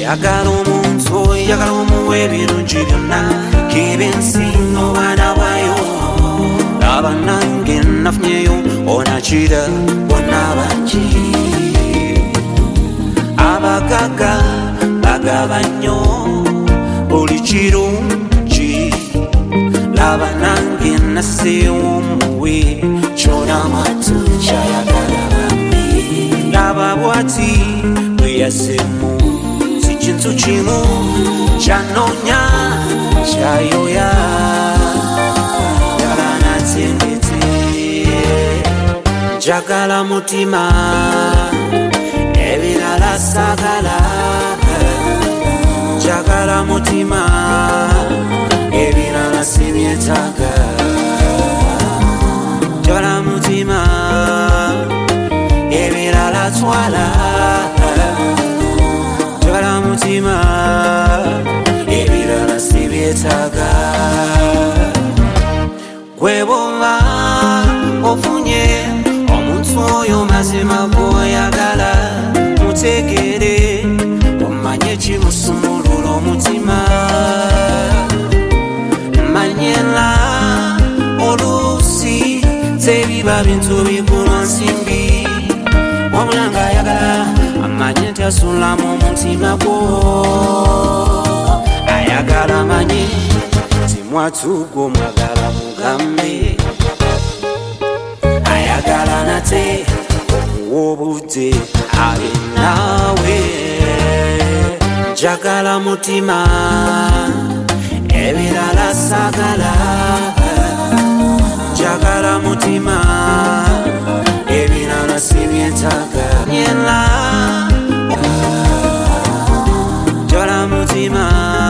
ayagala omuntu ayagala omuwa ebirungi byonna kebensinga obwana bwayo laba nange nafunyeyo onakira bonna bangi abagaga bagaba nnyo buli kirungi laba nange naseewo omuwe kyona matu kyayagala bambi laba bwati bwe yasemu si kintu kimu kyanoonya kyayoya yagala natendete njagala mutima ebirala sagala njagala mutima ebirala sibyetaaga njagala mutima ebirala twala njagala mutima ebirala sibyetaaga gweboba ofunye omuntu oyo mazima gwoyagala mutegere omanye kimusumulula omutima manyela oluusi tebiba bintu bigulwa nsimbi wabulanga ayagala amanye nti asulamu omutima gwo ayagala amanye timwatu gw'omwagala mugambe ayagala nate omuwobudde ali naawe njagala mutima ebirala sagala njagala mutima ebirala sibyetaaga nyela njagala mutima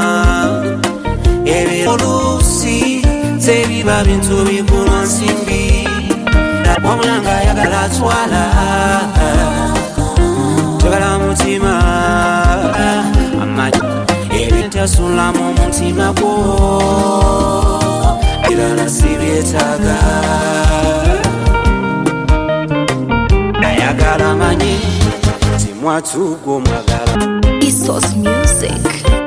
oluusi tebiba bintu bigulwa nsimbi wabulanga ayagala twala njagala mutima amanye ebintu asulamu omutima gwo ebirala sibyetaaga ayagala amanye timwatu gw'omwagala Isos Music.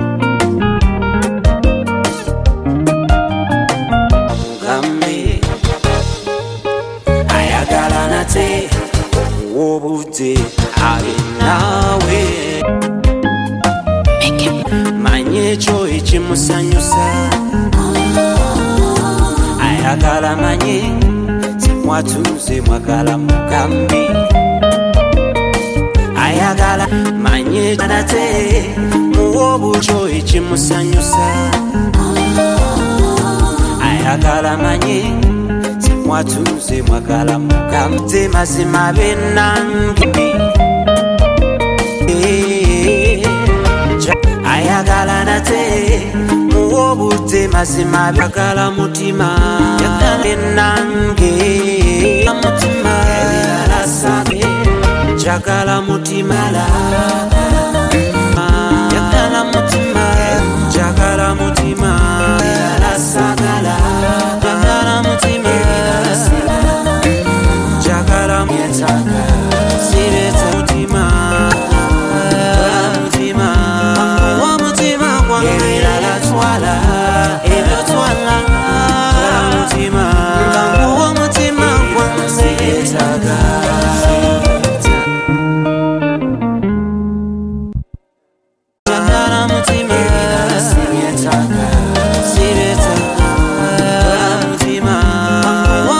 ayagala nate omuwobudde ali naawe manye ekyo ekimusanyusa ayagala manye timwatuze mwagala mugambi ayagala manye nate muwobudde ekimusanyusa ayagala manye mwatuze mwagala mugambe mazima benange ayagala nate muwobudde mazima byagala mutima benange mutima ebirala sage njagala